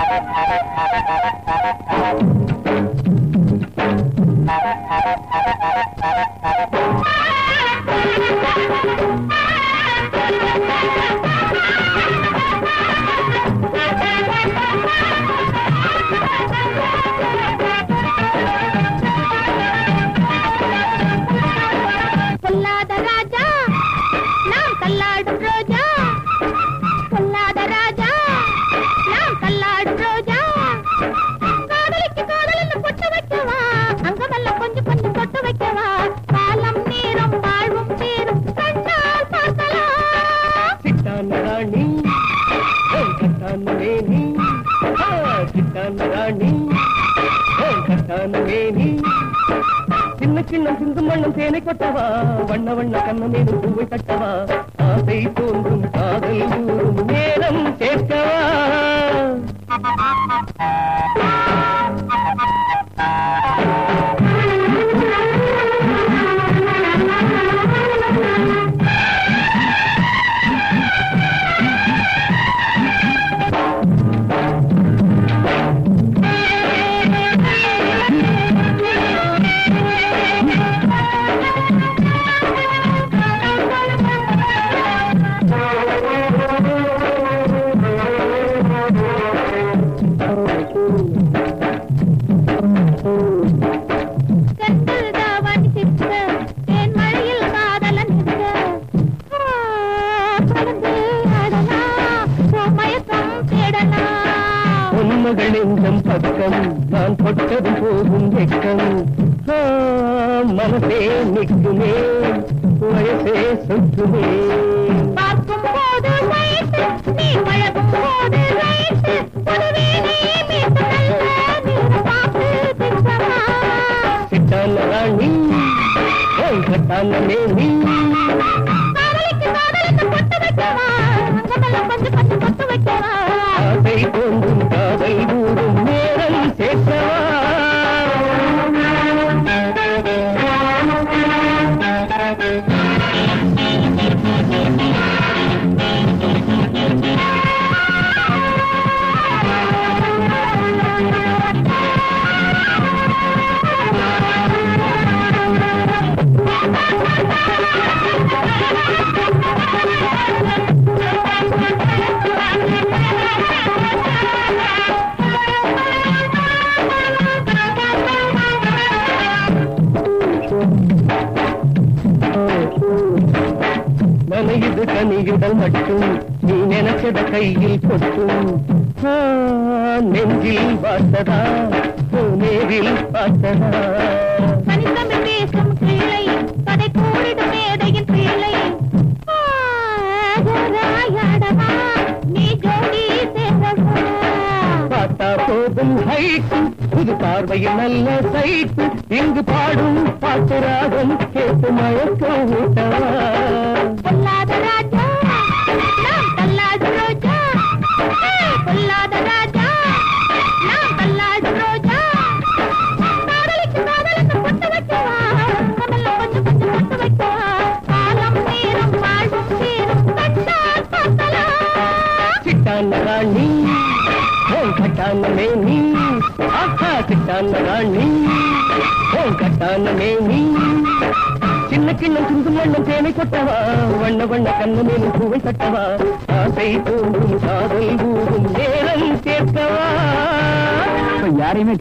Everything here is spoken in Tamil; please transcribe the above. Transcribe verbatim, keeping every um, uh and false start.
சின்ன சின்ன சிந்து மண்ணும் தேனை கொட்டவா வண்ண வண்ண கண்ணமேனு பூவை கட்டவா ஆசை தோன்றும் காதல் ஊறும் நேரம் சேர்க்கவா மகளின் பக்கம் நான் தொட்டது போகும் வெக்கம் மனசே நிற்குமே வயசே சொத்துமே பார்க்கும் போது நீ பழகும் போது சிட்டான ராணி கட்டான மேனி ஆசை தோன்றும் காதல் ஊறும் நேரம் சேர்க்கவா நனையுது கனியுடல் மட்டும் நீ நினைச்சத கையில் கொட்டும் நெஞ்சில் பார்த்ததா நேரில் பார்த்ததா தனித்தமிழ் பேசும் பிள்ளை கதை கூடிடும் மேடையின் பிள்ளை நீ ஜோடி சேரவா பார்த்தா போதும் ஹைட் புது பார்வையில் நல்ல சைட் இங்கு பாடும் பாட்டு ராகம் கேட்டு மயக்கம் ஊட்டவா பொல்லாத ராஜா நாம் தள்ளாடு ரோஜா பொல்லாத ராஜா நாம் தள்ளாடு ரோஜா காதலிக்கு காதலுக்கு பொட்டு வைக்கவா கமல்ல கொஞ்சம் கொஞ்சம் பொட்டு வைக்கவா காலம் நேரம் வாழ்வும் சேரும் கட்டால் பார்த்தலாம் சிட்டான ராணி கட்டான மேனி ஆஹா சிட்டான ராணி கட்டான மேனி சின்ன கிண்ணம் சிந்து மண்ணும் தேனை கொட்டவா வண்ண வண்ண கண்ணமேனு பூவை கட்டவா ஆசை தோன்றும் காதல் ஊறும் நேரம் சேர்க்கவா யாரையுமே